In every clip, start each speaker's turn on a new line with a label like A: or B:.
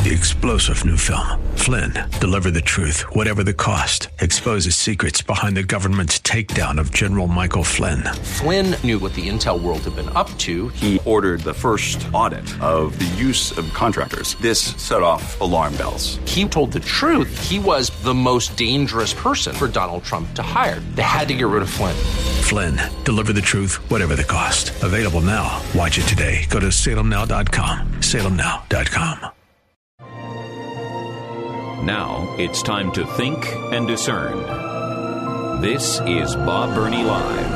A: The explosive new film, Flynn, deliver the truth, whatever the cost, exposes secrets behind the government's takedown of General Michael Flynn.
B: Flynn knew what the intel world had been up to.
C: He ordered the first audit of the use of contractors. This set off alarm bells.
B: He told the truth. He was the most dangerous person for Donald Trump to hire. They had to get rid of Flynn.
A: Flynn, deliver the truth, whatever the cost. Available now. Watch it today. Go to salemnow.com. salemnow.com.
D: Now it's time to think and discern. This is Bob Burney Live.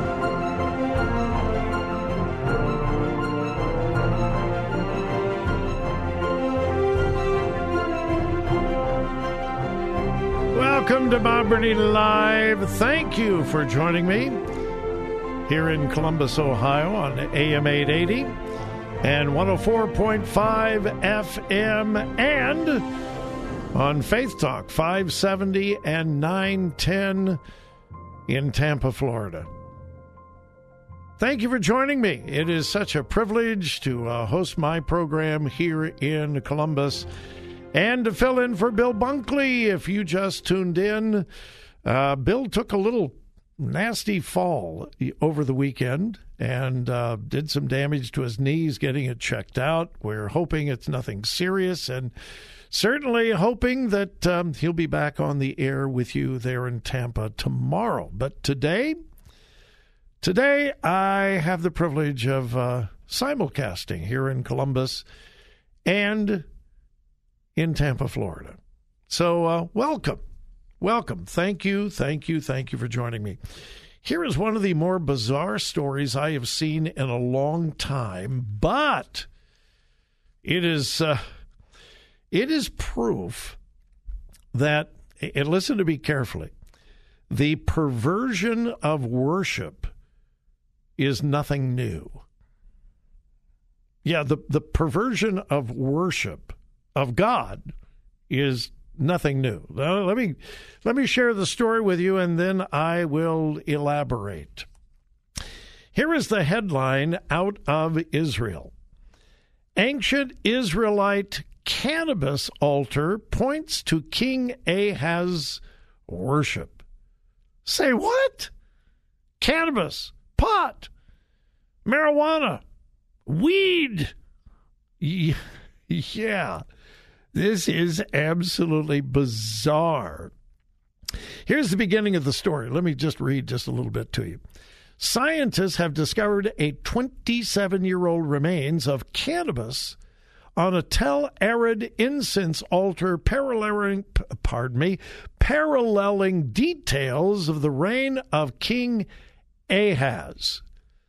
E: Welcome to Bob Burney Live. Thank you for joining me here in Columbus, Ohio on AM 880 and 104.5 FM and on Faith Talk 570 and 910 in Tampa, Florida. Thank you for joining me. It is such a privilege to host my program here in Columbus and to fill in for Bill Bunkley. If you just tuned in, Bill took a little nasty fall over the weekend and did some damage to his knees getting it checked out. We're hoping it's nothing serious and certainly hoping that he'll be back on the air with you there in Tampa tomorrow. But today I have the privilege of simulcasting here in Columbus and in Tampa, Florida. So welcome. Thank you for joining me. Here is one of the more bizarre stories I have seen in a long time, but it is proof that, and listen to me carefully, the perversion of worship is nothing new. Yeah, the perversion of worship of God is nothing new. Now, let me share the story with you, and then I will elaborate. Here is the headline out of Israel. Ancient Israelite cannabis altar points to King Ahaz worship. Say what? Cannabis, pot, marijuana, weed. Yeah, this is absolutely bizarre. Here's the beginning of the story. Let me just read just a little bit to you. Scientists have discovered a 27-year-old remains of cannabis on a Tel Arid incense altar paralleling details of the reign of King Ahaz.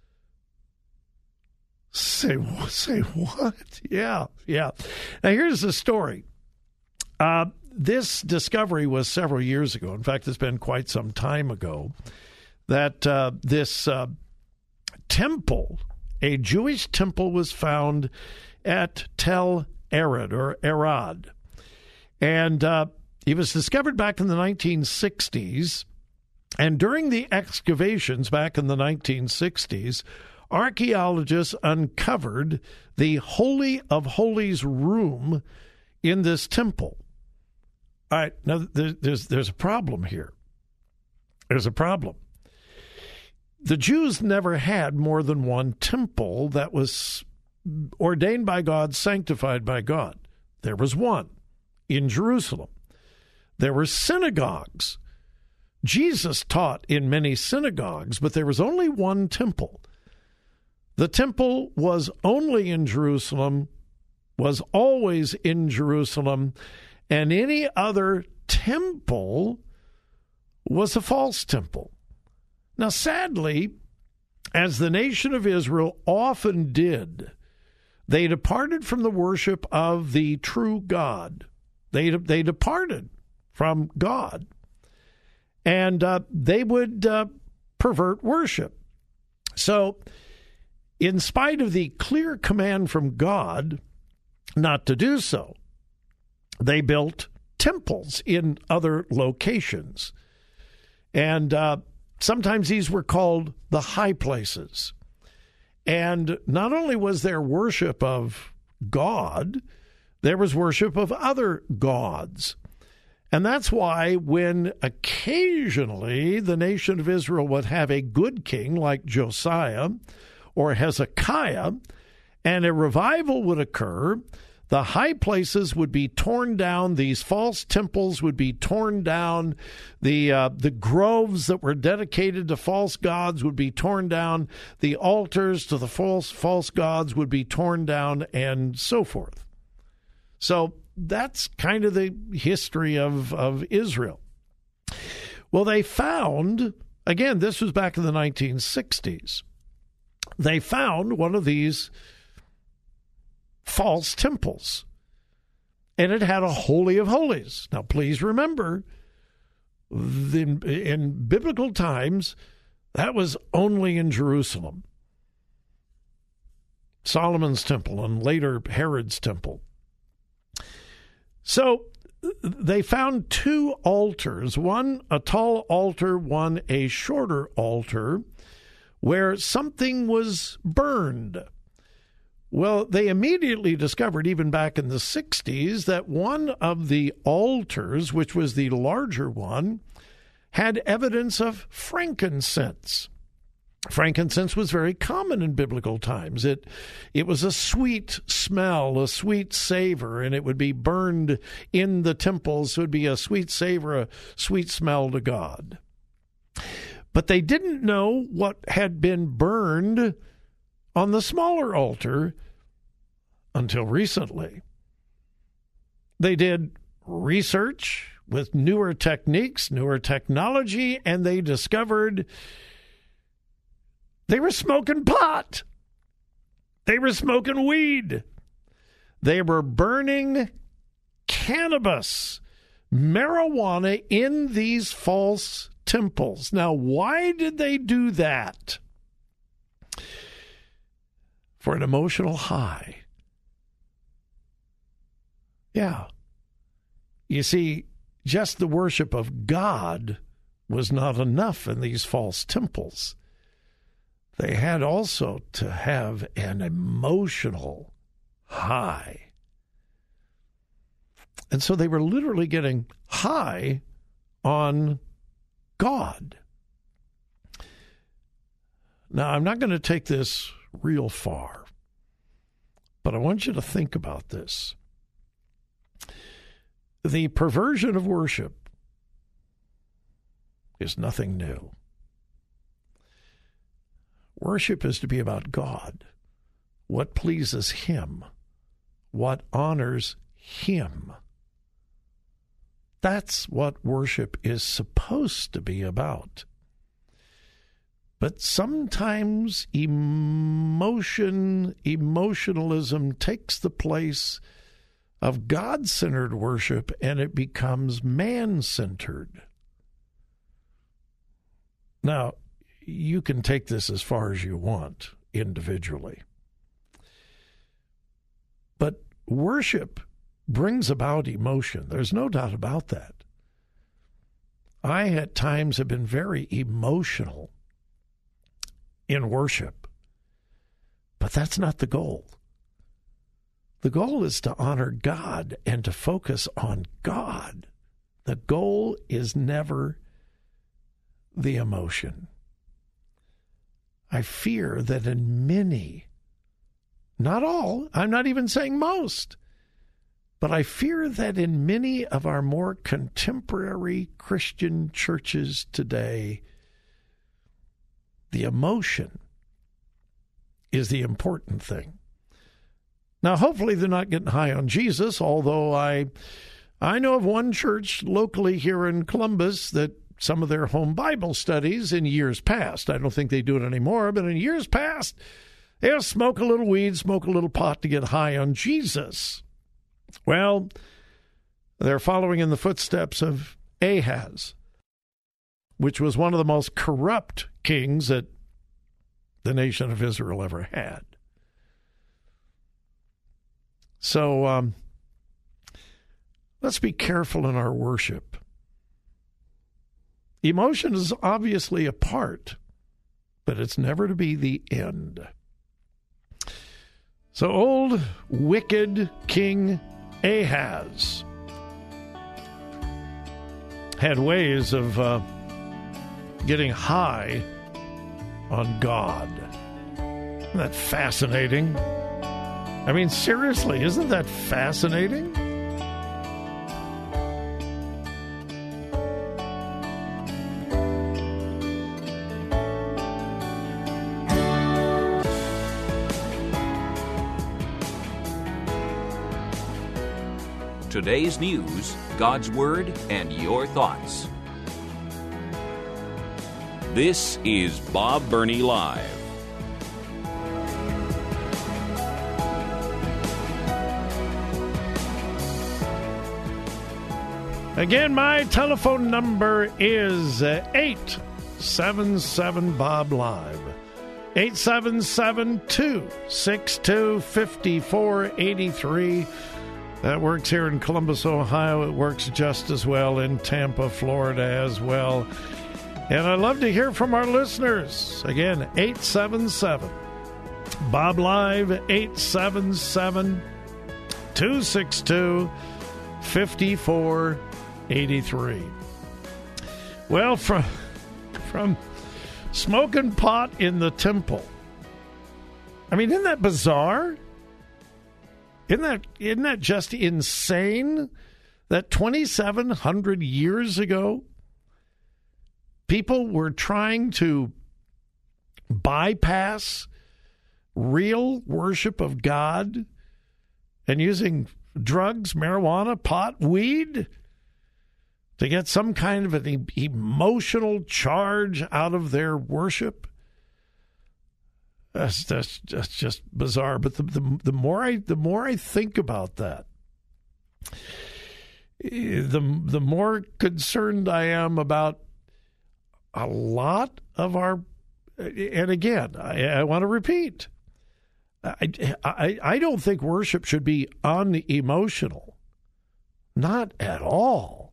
E: Say what? Yeah. Now, here's the story. This discovery was several years ago. In fact, it's been quite some time ago that this temple, a Jewish temple, was found at Tel Arid or Arad. And it was discovered back in the 1960s. And during the excavations back in the 1960s, archaeologists uncovered the Holy of Holies room in this temple. All right, now there's a problem here. There's a problem. The Jews never had more than one temple that was ordained by God, sanctified by God. There was one in Jerusalem. There were synagogues. Jesus taught in many synagogues, but there was only one temple. The temple was only in Jerusalem, was always in Jerusalem, and any other temple was a false temple. Now, sadly, as the nation of Israel often did, they departed from the worship of the true God. They departed from God, and they would pervert worship. So, in spite of the clear command from God not to do so, they built temples in other locations. And sometimes these were called the high places. And not only was there worship of God, there was worship of other gods. And that's why when occasionally the nation of Israel would have a good king like Josiah or Hezekiah, and a revival would occur, the high places would be torn down, these false temples would be torn down, the groves that were dedicated to false gods would be torn down, the altars to the false gods would be torn down, and so forth. So that's kind of the history of Israel. Well, they found, again, this was back in the 1960s, they found one of these false temples, and it had a Holy of Holies. Now, please remember, in biblical times, that was only in Jerusalem. Solomon's temple and later Herod's temple. So they found two altars, one a tall altar, one a shorter altar, where something was burned. Well, they immediately discovered, even back in the 60s, that one of the altars, which was the larger one, had evidence of frankincense. Frankincense was very common in biblical times. It was a sweet smell, a sweet savor, and it would be burned in the temples. So it would be a sweet savor, a sweet smell to God. But they didn't know what had been burned on the smaller altar until recently. They did research with newer techniques, newer technology, and they discovered they were smoking pot. They were smoking weed. They were burning cannabis, marijuana in these false temples. Now, why did they do that? For an emotional high. Yeah. You see, just the worship of God was not enough in these false temples. They had also to have an emotional high. And so they were literally getting high on God. Now, I'm not going to take this real far, but I want you to think about this. The perversion of worship is nothing new. Worship is to be about God, what pleases Him, what honors Him. That's what worship is supposed to be about. But sometimes emotionalism takes the place of God-centered worship, and it becomes man-centered. Now, you can take this as far as you want individually. But worship brings about emotion. There's no doubt about that. I, at times, have been very emotional in worship. But that's not the goal. The goal is to honor God and to focus on God. The goal is never the emotion. I fear that in many, not all, I'm not even saying most, but I fear that in many of our more contemporary Christian churches today, the emotion is the important thing. Now, hopefully they're not getting high on Jesus, although I know of one church locally here in Columbus that some of their home Bible studies in years past, I don't think they do it anymore, but in years past, they'll smoke a little weed, smoke a little pot to get high on Jesus. Well, they're following in the footsteps of Ahaz, which was one of the most corrupt kings that the nation of Israel ever had. So let's be careful in our worship. Emotion is obviously a part, but it's never to be the end. So old, wicked King Ahaz had ways of getting high on God. Isn't that fascinating? I mean, seriously, isn't that fascinating?
D: Today's news, God's Word, and your thoughts. This is Bob Burney Live.
E: Again, my telephone number is 877-BOB-LIVE. 877-262-5483. That works here in Columbus, Ohio. It works just as well in Tampa, Florida as well. And I'd love to hear from our listeners. Again, 877-BOB-LIVE, 877-262-5483. Well, from smoking pot in the temple. I mean, isn't that bizarre? Isn't that just insane that 2,700 years ago, people were trying to bypass real worship of God and using drugs, marijuana, pot, weed to get some kind of an emotional charge out of their worship? That's just bizarre. But the more I think about that, the more concerned I am about a lot of our. And again, I want to repeat, I don't think worship should be unemotional, not at all.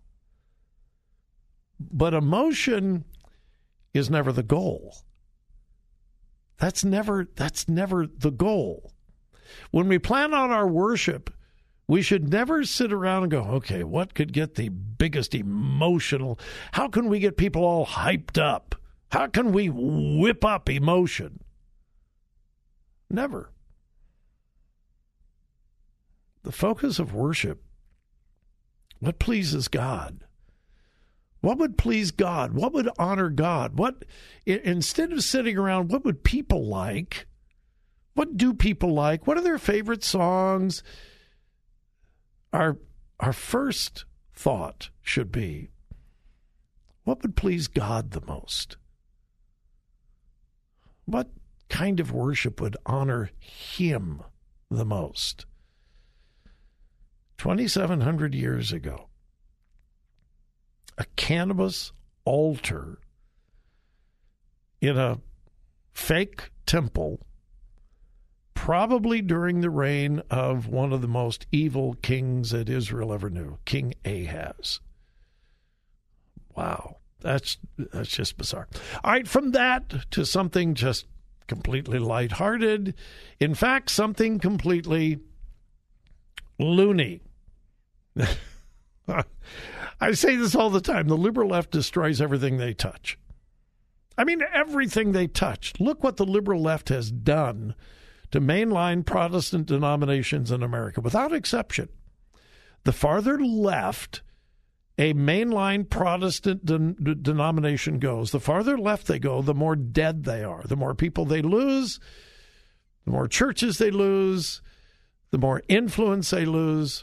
E: But emotion is never the goal. That's never the goal. When we plan out our worship, we should never sit around and go, okay, what could get the biggest emotional? How can we get people all hyped up? How can we whip up emotion? Never. The focus of worship, what pleases God? What would please God? What would honor God? What, instead of sitting around, what would people like? What do people like? What are their favorite songs? Our first thought should be, what would please God the most? What kind of worship would honor Him the most? 2,700 years ago, a cannabis altar in a fake temple, probably during the reign of one of the most evil kings that Israel ever knew, King Ahaz. Wow, that's just bizarre. All right, from that to something just completely lighthearted. In fact, something completely loony. I say this all the time. The liberal left destroys everything they touch. I mean, everything they touch. Look what the liberal left has done to mainline Protestant denominations in America, without exception. The farther left a mainline Protestant denomination goes, the farther left they go, the more dead they are. The more people they lose, the more churches they lose, the more influence they lose.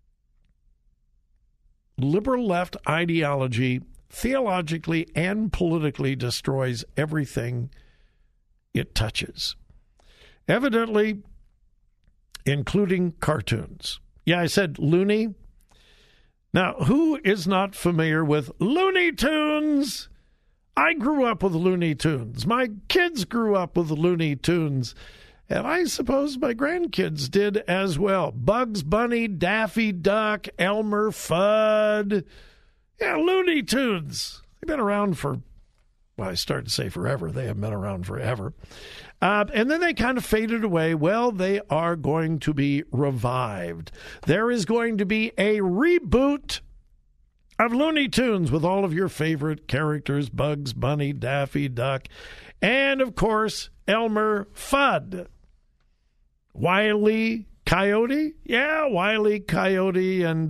E: Liberal left ideology theologically and politically destroys everything it touches. Evidently, including cartoons. Yeah, I said loony. Now, who is not familiar with Looney Tunes? I grew up with Looney Tunes. My kids grew up with Looney Tunes. And I suppose my grandkids did as well. Bugs Bunny, Daffy Duck, Elmer Fudd. Yeah, Looney Tunes. They've been around for, well, I started to say forever. They have been around forever. And then they kind of faded away. Well, they are going to be revived. There is going to be a reboot of Looney Tunes with all of your favorite characters, Bugs Bunny, Daffy Duck, and, of course, Elmer Fudd. Wile E. Coyote? Yeah, Wile E. Coyote and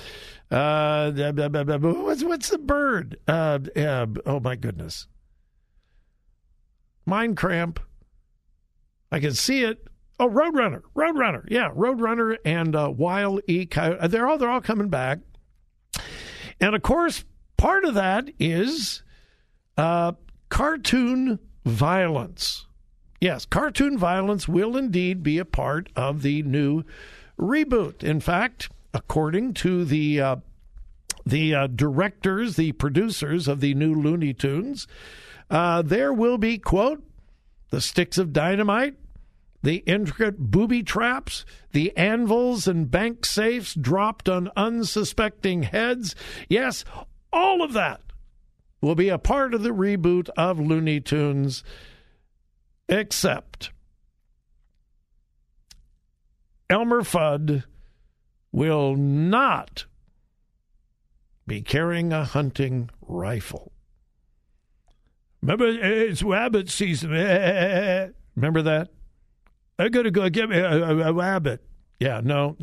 E: what's the bird? Oh, my goodness. Mind Cramp. I can see it. Oh, Roadrunner. Yeah, Roadrunner and Wile E. Coyote. They're all coming back. And, of course, part of that is cartoon violence. Yes, cartoon violence will indeed be a part of the new reboot. In fact, according to the directors, the producers of the new Looney Tunes, there will be, quote, the sticks of dynamite, the intricate booby traps, the anvils and bank safes dropped on unsuspecting heads. Yes, all of that will be a part of the reboot of Looney Tunes, except Elmer Fudd will not be carrying a hunting rifle. Remember, it's rabbit season. Remember that? I got to go get me a rabbit. Yeah, no.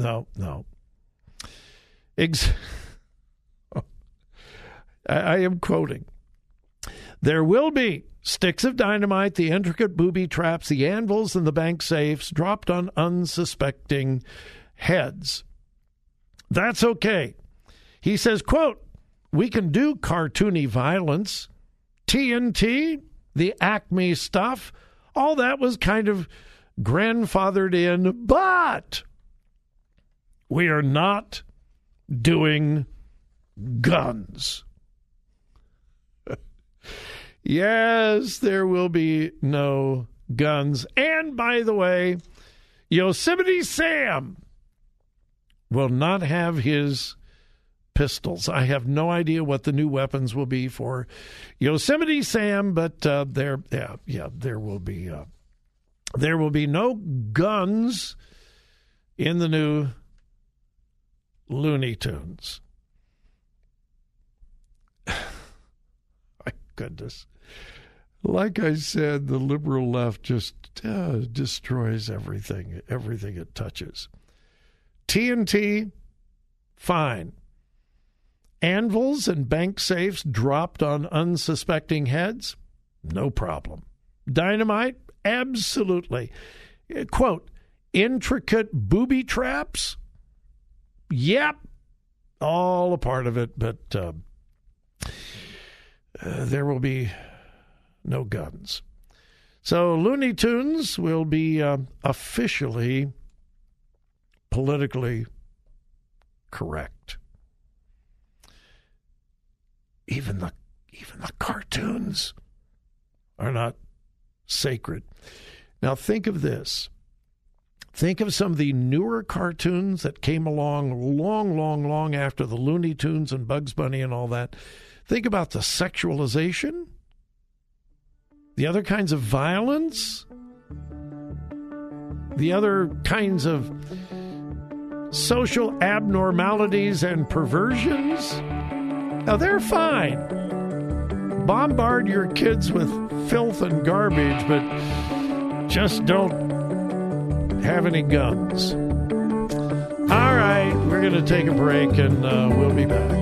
E: I am quoting. There will be sticks of dynamite, the intricate booby traps, the anvils, and the bank safes dropped on unsuspecting heads. That's okay. He says, quote, we can do cartoony violence. TNT, the Acme stuff, all that was kind of grandfathered in, but we are not doing guns. Yes, there will be no guns. And by the way, Yosemite Sam will not have his pistols. I have no idea what the new weapons will be for Yosemite Sam, but there will be no guns in the new Looney Tunes. My goodness. Like I said, the liberal left just destroys everything it touches. TNT, fine. Anvils and bank safes dropped on unsuspecting heads? No problem. Dynamite? Absolutely. Quote, intricate booby traps? Yep. All a part of it, but there will be no guns. So Looney Tunes will be officially politically correct. Even the cartoons are not sacred. Now think of this. Think of some of the newer cartoons that came along long after the Looney Tunes and Bugs Bunny and all that. Think about the sexualization, the other kinds of violence, the other kinds of social abnormalities and perversions. Now, they're fine. Bombard your kids with filth and garbage, but just don't have any guns. All right, we're going to take a break, and we'll be back.